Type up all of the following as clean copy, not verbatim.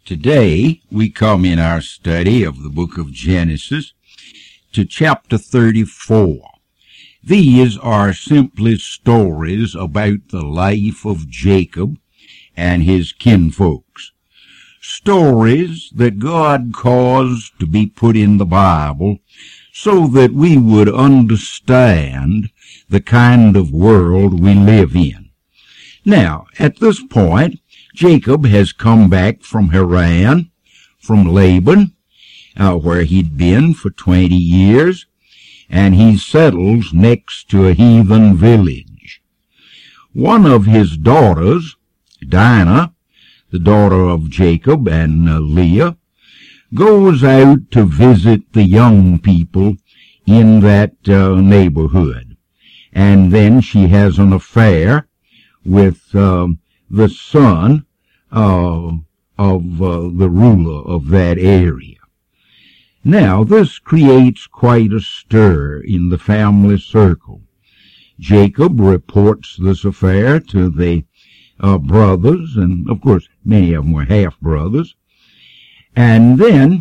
Today, we come in our study of the book of Genesis to chapter 34. These are simply stories about the life of Jacob and his kinfolks. Stories that God caused to be put in the Bible so that we would understand the kind of world we live in. Now, at this point, Jacob has come back from Haran, from Laban, where he'd been for 20 years, and he settles next to a heathen village. One of his daughters, Dinah, the daughter of Jacob and Leah, goes out to visit the young people in that neighborhood. And then she has an affair with the son of the ruler of that area. Now, this creates quite a stir in the family circle. Jacob reports this affair to the brothers, and of course many of them were half-brothers. And then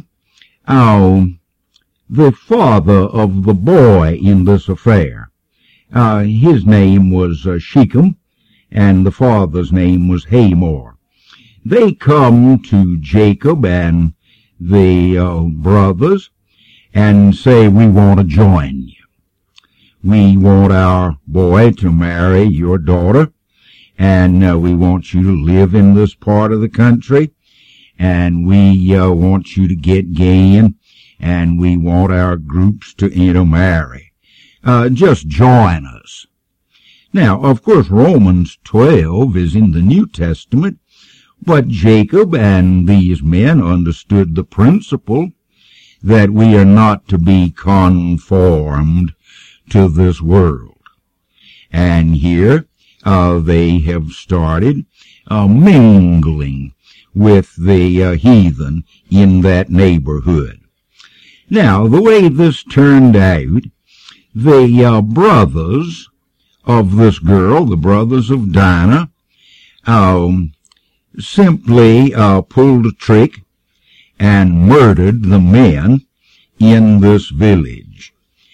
the father of the boy in this affair, his name was Shechem, and the father's name was Hamor. They come to Jacob and the brothers and say, "We want to join you. We want our boy to marry your daughter, and we want you to live in this part of the country, and we want you to get gay, and we want our groups to intermarry. Just join us." Now, of course, Romans 12 is in the New Testament, but Jacob and these men understood the principle that we are not to be conformed to this world. And here they have started mingling with the heathen in that neighborhood. Now, the way this turned out, the brothers of this girl, the brothers of Dinah, simply pulled a trick and murdered the men in this village.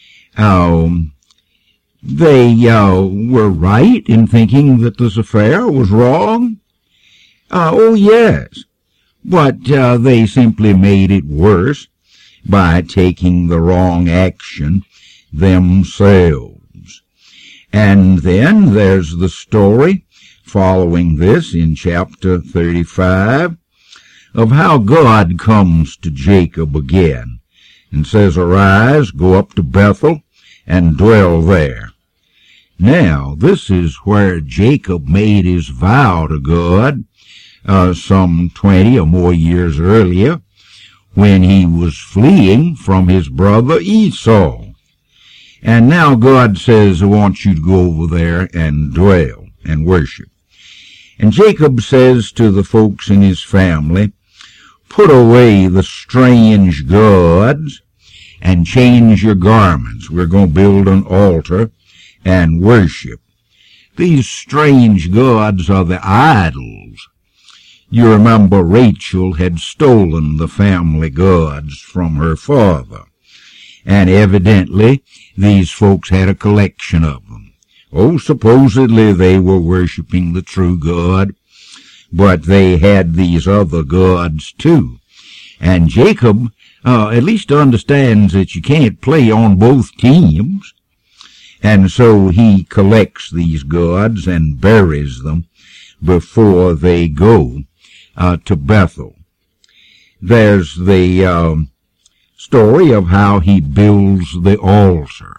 They were right in thinking that this affair was wrong. Oh, yes. But they simply made it worse by taking the wrong action themselves. And then there's the story following this in chapter 35 of how God comes to Jacob again and says, "Arise, go up to Bethel and dwell there." Now, this is where Jacob made his vow to God some 20 or more years earlier when he was fleeing from his brother Esau. And now God says, "I want you to go over there and dwell and worship." And Jacob says to the folks in his family, "Put away the strange gods and change your garments. We're going to build an altar and worship." These strange gods are the idols. You remember Rachel had stolen the family gods from her father, and evidently these folks had a collection of them. Oh, supposedly they were worshiping the true God, but they had these other gods too. And Jacob at least understands that you can't play on both teams. And so he collects these gods and buries them before they go to Bethel. There's the story of how he builds the altar.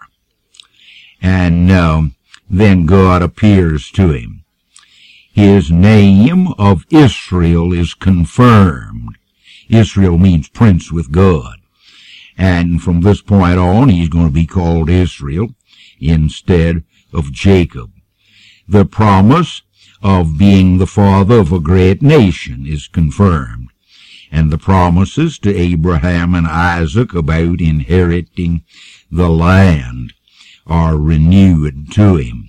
And then God appears to him. His name of Israel is confirmed. Israel means prince with God. And from this point on, he's going to be called Israel instead of Jacob. The promise of being the father of a great nation is confirmed, and the promises to Abraham and Isaac about inheriting the land are renewed to him.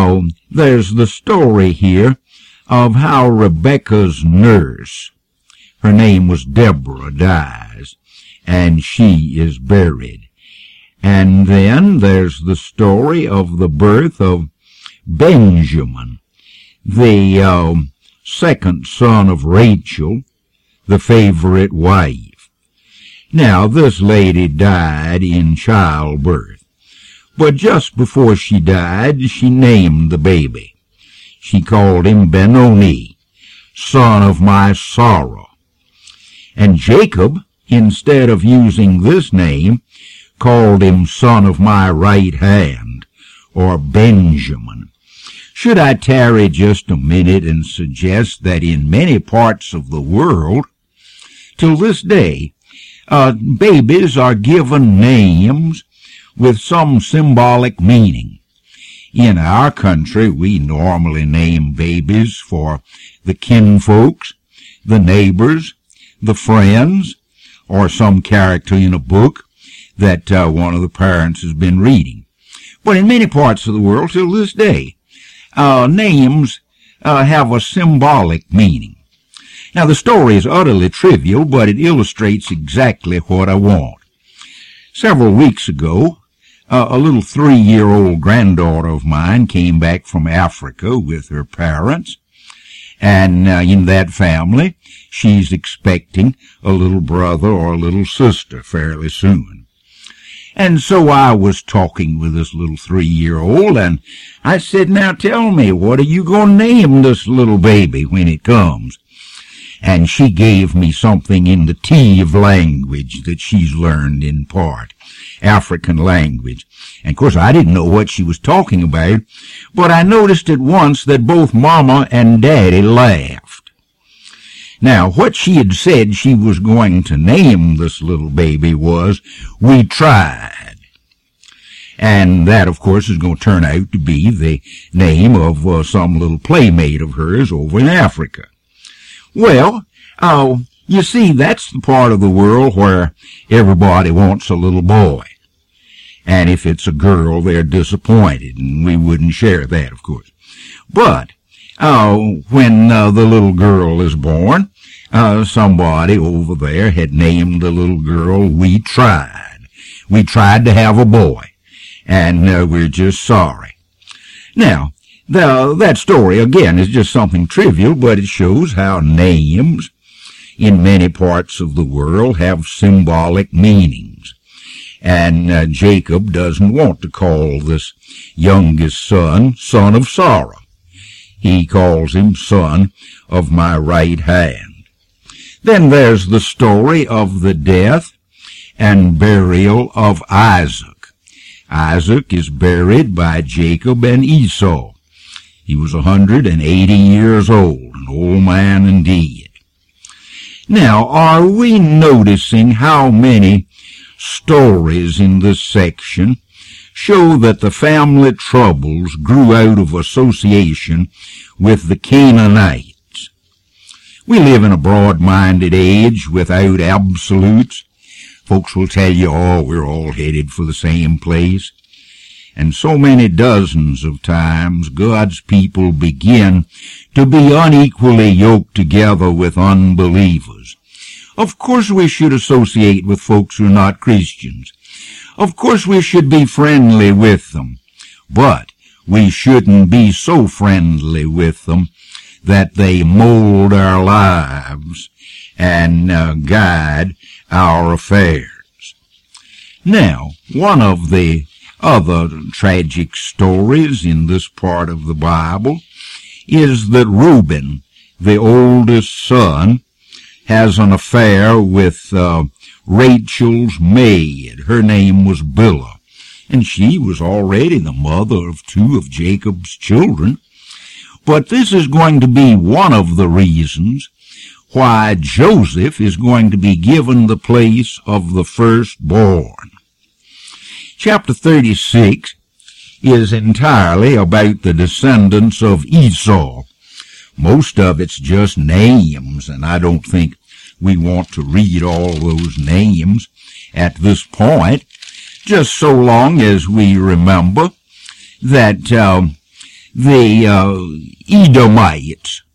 There's the story here of how Rebekah's nurse her name was Deborah, dies, and she is buried. And then there's the story of the birth of Benjamin, the second son of Rachel, the favorite wife. Now, this lady died in childbirth, but just before she died, she named the baby. She called him Benoni, son of my sorrow. And Jacob, instead of using this name, called him son of my right hand, or Benjamin. Should I tarry just a minute and suggest that in many parts of the world, till this day, babies are given names with some symbolic meaning. In our country, we normally name babies for the kinfolks, the neighbors, the friends, or some character in a book that one of the parents has been reading. But in many parts of the world, till this day, names have a symbolic meaning. Now, the story is utterly trivial, but it illustrates exactly what I want. Several weeks ago, a little 3-year-old granddaughter of mine came back from Africa with her parents, and in that family, she's expecting a little brother or a little sister fairly soon. And so I was talking with this little 3-year-old, and I said, "Now tell me, what are you going to name this little baby when it comes?" And she gave me something in the Tiv language that she's learned in part, African language. And of course I didn't know what she was talking about, but I noticed at once that both Mama and Daddy laughed. Now, what she had said she was going to name this little baby was, "We tried." And that, of course, is going to turn out to be the name of some little playmate of hers over in Africa. Well, you see, that's the part of the world where everybody wants a little boy. And if it's a girl, they're disappointed, and we wouldn't share that, of course. But when the little girl is born, somebody over there had named the little girl We Tried. We tried to have a boy, and we're just sorry. Now, that story, again, is just something trivial, but it shows how names in many parts of the world have symbolic meanings. And Jacob doesn't want to call this youngest son, son of sorrow. He calls him son of my right hand. Then there's the story of the death and burial of Isaac. Isaac is buried by Jacob and Esau. He was 180 years old, an old man indeed. Now, are we noticing how many stories in this section show that the family troubles grew out of association with the Canaanites? We live in a broad-minded age without absolutes. Folks will tell you, "Oh, we're all headed for the same place." And so many dozens of times God's people begin to be unequally yoked together with unbelievers. Of course we should associate with folks who are not Christians. Of course we should be friendly with them. But we shouldn't be so friendly with them that they mold our lives and guide our affairs. Now, one of the other tragic stories in this part of the Bible is that Reuben, the oldest son, has an affair with Rachel's maid. Her name was Bilhah, and she was already the mother of 2 of Jacob's children. But this is going to be one of the reasons why Joseph is going to be given the place of the firstborn. Chapter 36 is entirely about the descendants of Esau. Most of it's just names, and I don't think we want to read all those names at this point, just so long as we remember that the Edomites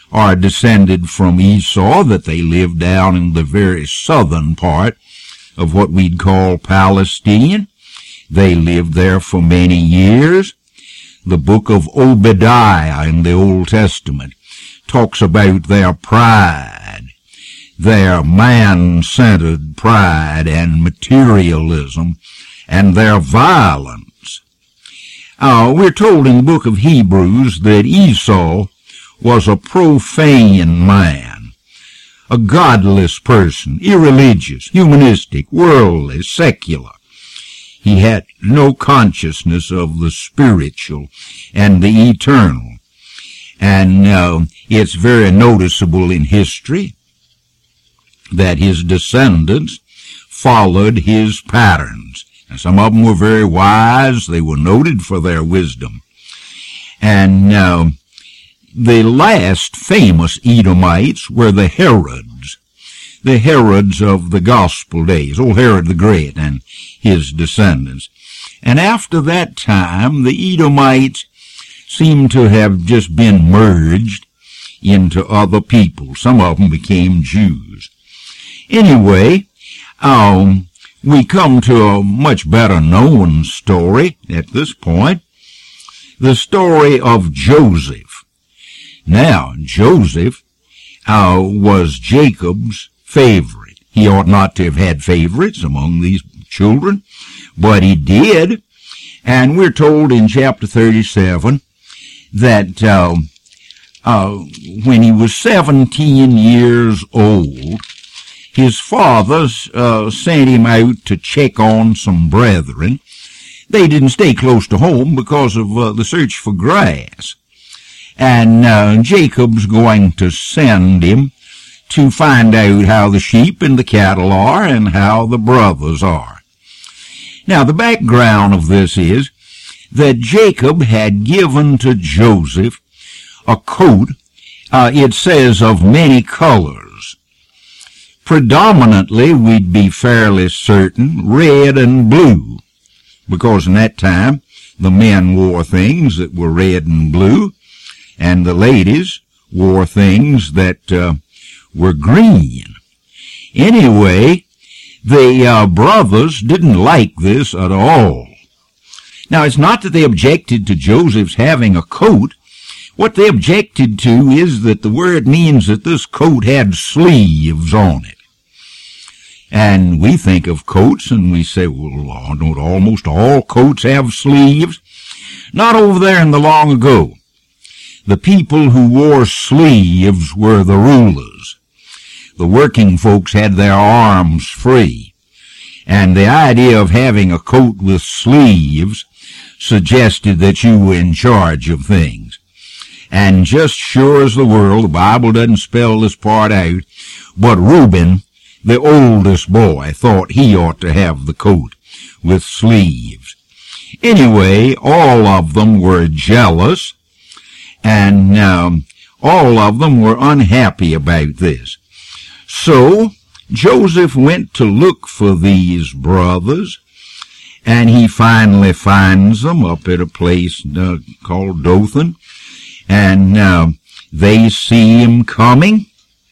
are descended from Esau, that they lived down in the very southern part of what we'd call Palestine. They lived there for many years. The book of Obadiah in the Old Testament talks about their pride, their man-centered pride and materialism, and their violence. We're told in the book of Hebrews that Esau was a profane man, a godless person, irreligious, humanistic, worldly, secular. He had no consciousness of the spiritual and the eternal. And it's very noticeable in history that his descendants followed his patterns. And some of them were very wise. They were noted for their wisdom. And the last famous Edomites were the Herods of the gospel days, old Herod the Great and his descendants. And after that time, the Edomites seem to have just been merged into other people. Some of them became Jews. Anyway, we come to a much better known story at this point, the story of Joseph. Now, Joseph was Jacob's favorite. He ought not to have had favorites among these children, but he did. And we're told in chapter 37 that when he was 17 years old, his father sent him out to check on some brethren. They didn't stay close to home because of the search for grass. And Jacob's going to send him to find out how the sheep and the cattle are and how the brothers are. Now, the background of this is that Jacob had given to Joseph a coat, it says, of many colors. Predominantly, we'd be fairly certain, red and blue, because in that time the men wore things that were red and blue, and the ladies wore things that were green. Anyway, the brothers didn't like this at all. Now, it's not that they objected to Joseph's having a coat. What they objected to is that the word means that this coat had sleeves on it. And we think of coats and we say, well, don't almost all coats have sleeves? Not over there in the long ago. The people who wore sleeves were the rulers. The working folks had their arms free. And the idea of having a coat with sleeves suggested that you were in charge of things. And just sure as the world, the Bible doesn't spell this part out, but Reuben, the oldest boy, thought he ought to have the coat with sleeves. Anyway, all of them were jealous, and all of them were unhappy about this. So Joseph went to look for these brothers, and he finally finds them up at a place called Dothan, and they see him coming,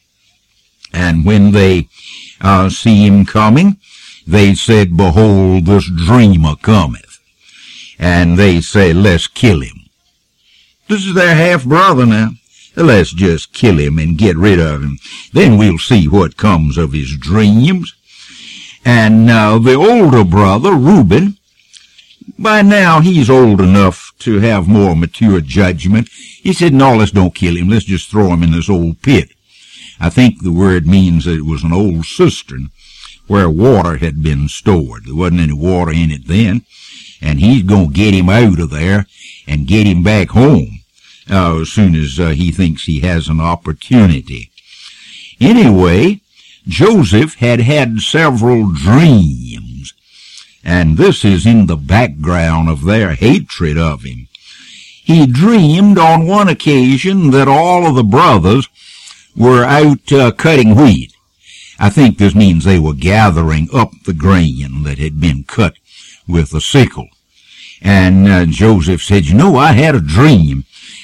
and when they see him coming, they said, "Behold, this dreamer cometh." And they say, "Let's kill him." This is their half-brother now. Let's just kill him and get rid of him. Then we'll see what comes of his dreams. And the older brother, Reuben, by now he's old enough to have more mature judgment. He said, "No, let's don't kill him. Let's just throw him in this old pit." I think the word means that it was an old cistern where water had been stored. There wasn't any water in it then. And he's going to get him out of there and get him back home as soon as he thinks he has an opportunity. Anyway, Joseph had had several dreams, and this is in the background of their hatred of him. He dreamed on one occasion that all of the brothers were out cutting wheat. I think this means they were gathering up the grain that had been cut with a sickle. And Joseph said, "You know, I had a dream.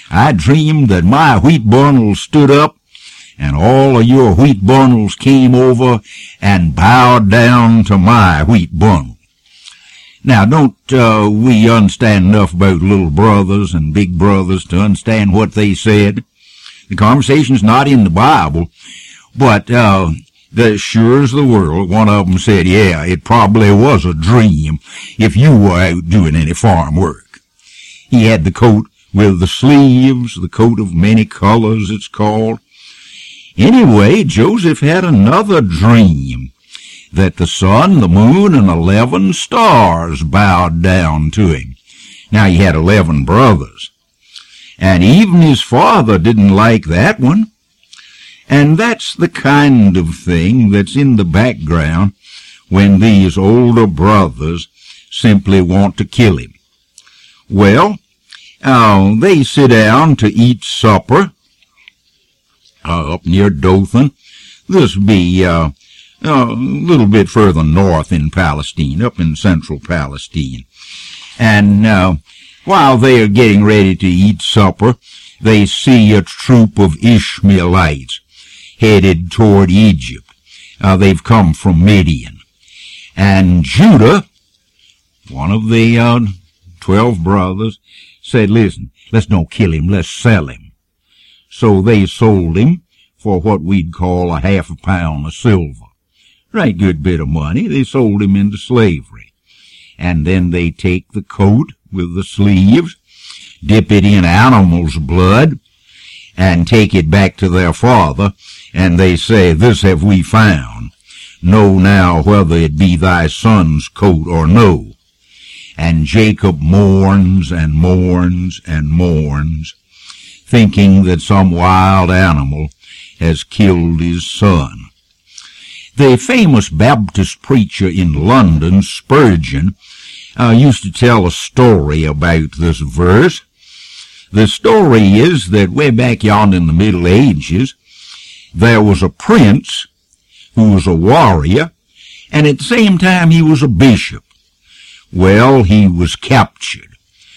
I dreamed that my wheat bundles stood up, and all of your wheat bundles came over and bowed down to my wheat bundle. Now, don't we understand enough about little brothers and big brothers to understand what they said? The conversation's not in the Bible, but sure as the world, one of them said, yeah, it probably was a dream if you were out doing any farm work. He had the coat with the sleeves, the coat of many colors, it's called. Anyway, Joseph had another dream, that the sun, the moon, and 11 stars bowed down to him. Now, he had 11 brothers, and even his father didn't like that one. And that's the kind of thing that's in the background when these older brothers simply want to kill him. Well, they sit down to eat supper up near Dothan. This would be a little bit further north in Palestine, up in central Palestine. And while they are getting ready to eat supper, they see a troop of Ishmaelites headed toward Egypt. They've come from Midian. And Judah, one of the 12 brothers, said, listen, let's don't kill him, let's sell him. So they sold him for what we'd call a half a pound of silver. Right good bit of money. They sold him into slavery. And then they take the coat with the sleeves, dip it in animal's blood, and take it back to their father, and they say, this have we found. Know now whether it be thy son's coat or no. And Jacob mourns and mourns and mourns, thinking that some wild animal has killed his son. The famous Baptist preacher in London, Spurgeon, used to tell a story about this verse. The story is that way back yonder in the Middle Ages, there was a prince who was a warrior, and at the same time he was a bishop. Well, he was captured,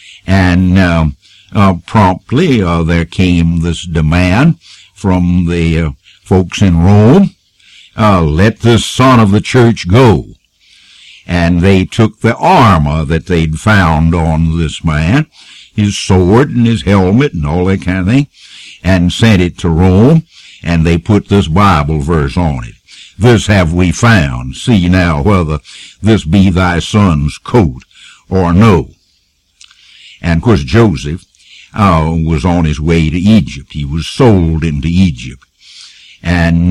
and promptly there came this demand from the folks in Rome, let this son of the church go. And they took the armor that they'd found on this man, his sword and his helmet and all that kind of thing, and sent it to Rome, and they put this Bible verse on it. This have we found. See now whether this be thy son's coat or no. And of course Joseph was on his way to Egypt. He was sold into Egypt and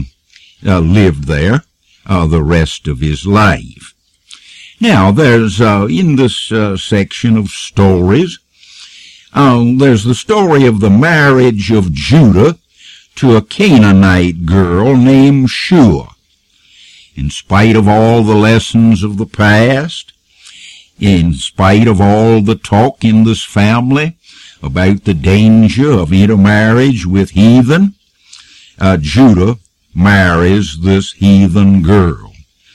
lived there the rest of his life. Now, there's in this section of stories, there's the story of the marriage of Judah to a Canaanite girl named Shua. In spite of all the lessons of the past, in spite of all the talk in this family about the danger of intermarriage with heathen, Judah marries this heathen girl.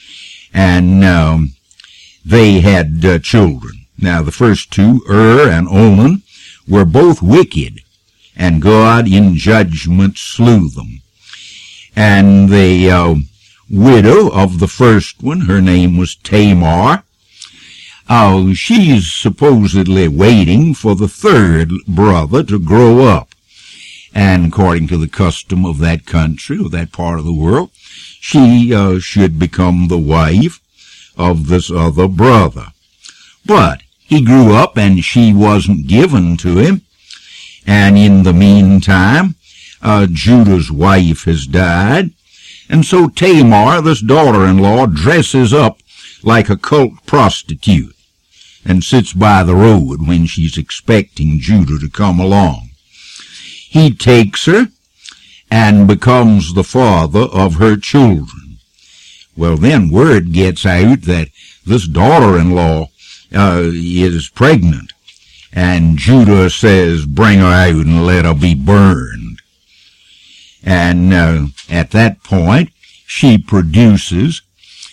And they had children. Now, the first two, and Onan, were both wicked, and God in judgment slew them. And the widow of the first one, her name was Tamar. She's supposedly waiting for the third brother to grow up. And according to the custom of that country, or that part of the world, she should become the wife of this other brother. But he grew up and she wasn't given to him. And in the meantime, Judah's wife has died. And so Tamar, this daughter-in-law, dresses up like a cult prostitute and sits by the road when she's expecting Judah to come along. He takes her and becomes the father of her children. Well, then word gets out that this daughter-in-law is pregnant, and Judah says, bring her out and let her be burned. And at that point, she produces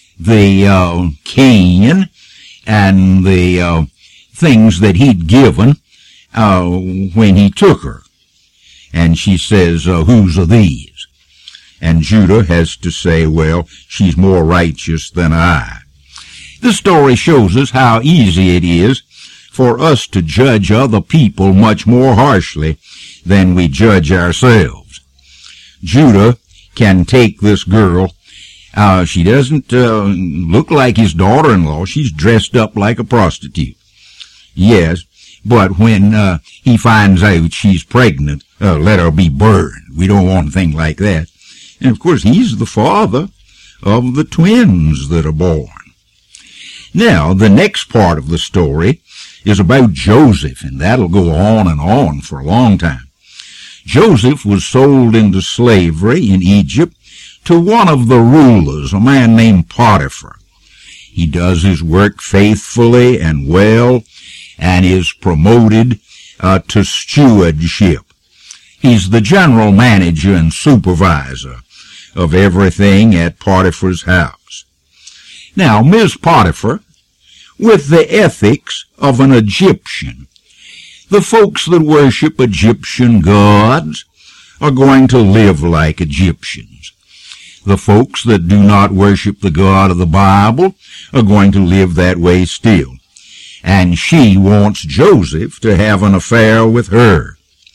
the cane and the things that he'd given when he took her. And she says, whose are these? And Judah has to say, well, she's more righteous than I. The story shows us how easy it is for us to judge other people much more harshly than we judge ourselves. Judah can take this girl. She doesn't look like his daughter-in-law. She's dressed up like a prostitute. Yes, but when he finds out she's pregnant, let her be burned. We don't want anything like that. And, of course, he's the father of the twins that are born. Now, the next part of the story is about Joseph, and that'll go on and on for a long time. Joseph was sold into slavery in Egypt to one of the rulers, a man named Potiphar. He does his work faithfully and well, and is promoted to stewardship. He's the general manager and supervisor of everything at Potiphar's house. Now, Ms. Potiphar, with the ethics of an Egyptian, the folks that worship Egyptian gods are going to live like Egyptians. The folks that do not worship the God of the Bible are going to live that way still. And she wants Joseph to have an affair with her.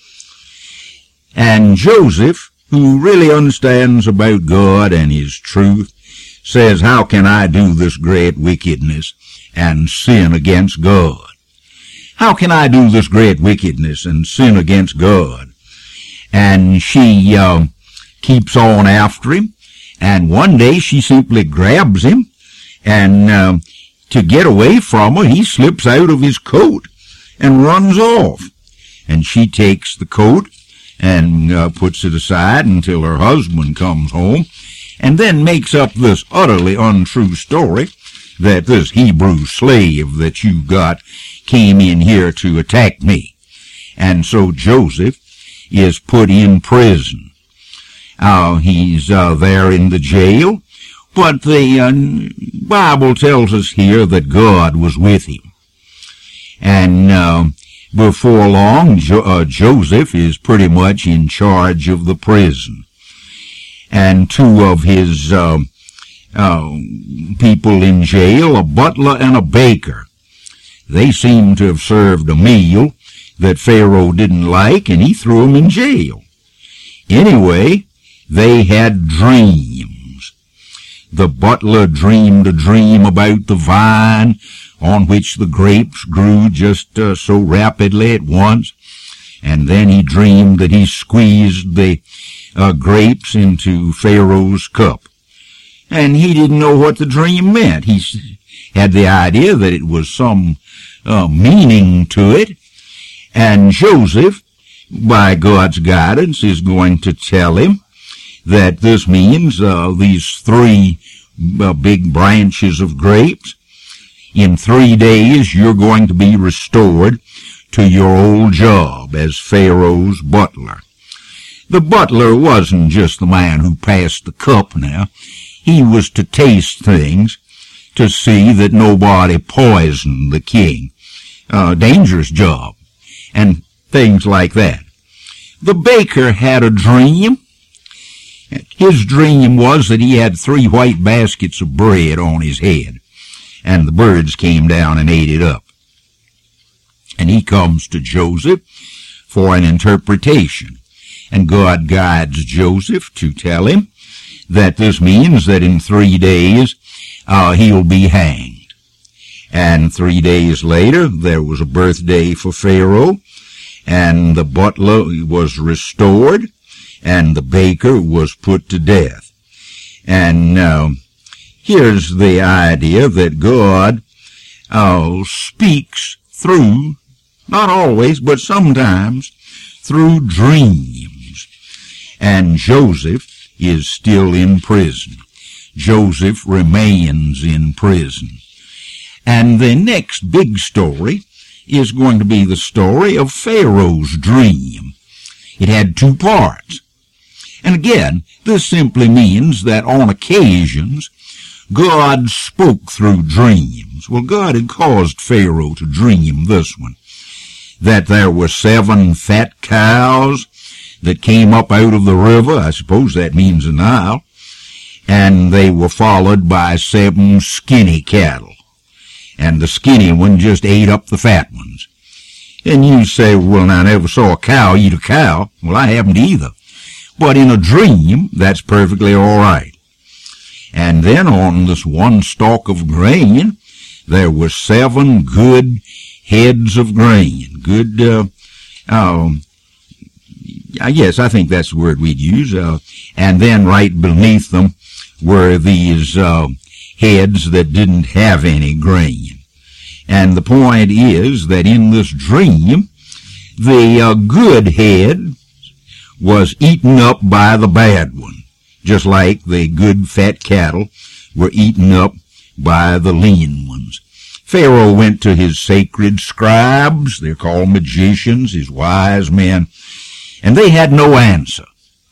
And Joseph, who really understands about God and his truth, says, how can I do this great wickedness and sin against God? How can I do this great wickedness and sin against God? And she keeps on after him, and one day she simply grabs him, and to get away from her, he slips out of his coat and runs off. And she takes the coat and puts it aside until her husband comes home, and then makes up this utterly untrue story that this Hebrew slave that you got came in here to attack me. And so Joseph is put in prison. He's there in the jail, but the Bible tells us here that God was with him. And before long, Joseph is pretty much in charge of the prison. And two of his people in jail, a butler and a baker, they seem to have served a meal that Pharaoh didn't like, and he threw them in jail. Anyway, they had dreams. The butler dreamed a dream about the vine on which the grapes grew just so rapidly at once, and then he dreamed that he squeezed the grapes into Pharaoh's cup. And he didn't know what the dream meant. He had the idea that it was some meaning to it, and Joseph, by God's guidance, is going to tell him that this means these three big branches of grapes. In 3 days, you're going to be restored to your old job as Pharaoh's butler. The butler wasn't just the man who passed the cup now. He was to taste things to see that nobody poisoned the king. Dangerous job, and things like that. The baker had a dream. His dream was that he had 3 white baskets of bread on his head, and the birds came down and ate it up. And he comes to Joseph for an interpretation, and God guides Joseph to tell him that this means that in 3 days he'll be hanged. And 3 days later, there was a birthday for Pharaoh, and the butler was restored, and the baker was put to death. And here's the idea that God speaks through, not always, but sometimes, through dreams. And Joseph is still in prison. Joseph remains in prison. And the next big story is going to be the story of Pharaoh's dream. It had 2 parts. And again, this simply means that on occasions, God spoke through dreams. Well, God had caused Pharaoh to dream this one, that there were 7 fat cows that came up out of the river. I suppose that means the Nile. And they were followed by 7 skinny cattle. And the skinny one just ate up the fat ones. And you say, well, I never saw a cow eat a cow. Well, I haven't either. But in a dream, that's perfectly all right. And then on this one stalk of grain, there were 7 good heads of grain. Good, yes, I think that's the word we'd use. And then right beneath them were these heads that didn't have any grain. And the point is that in this dream, the good head was eaten up by the bad one, just like the good fat cattle were eaten up by the lean ones. Pharaoh went to his sacred scribes, they're called magicians, his wise men, and they had no answer.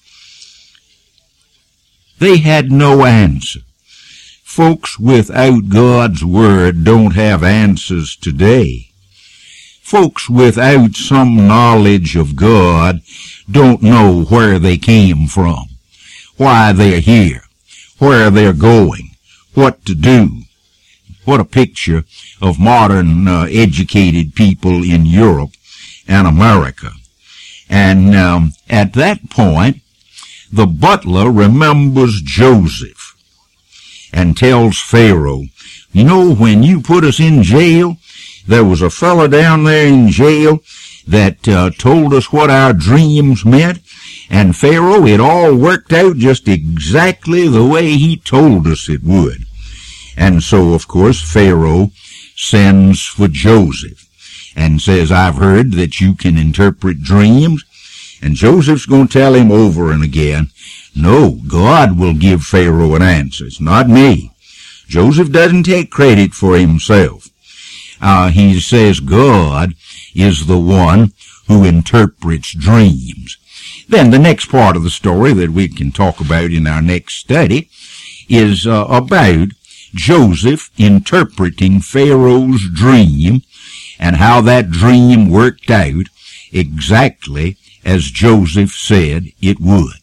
They had no answer. Folks without God's Word don't have answers today. Folks without some knowledge of God don't know where they came from, why they're here, where they're going, what to do. What a picture of modern educated people in Europe and America. And at that point, the butler remembers Joseph and tells Pharaoh, you know, when you put us in jail, there was a fellow down there in jail that told us what our dreams meant, and Pharaoh, it all worked out just exactly the way he told us it would. And so, of course, Pharaoh sends for Joseph and says, I've heard that you can interpret dreams. And Joseph's going to tell him over and again, no, God will give Pharaoh an answer. It's not me. Joseph doesn't take credit for himself. He says God is the one who interprets dreams. Then the next part of the story that we can talk about in our next study is about Joseph interpreting Pharaoh's dream and how that dream worked out exactly as Joseph said it would.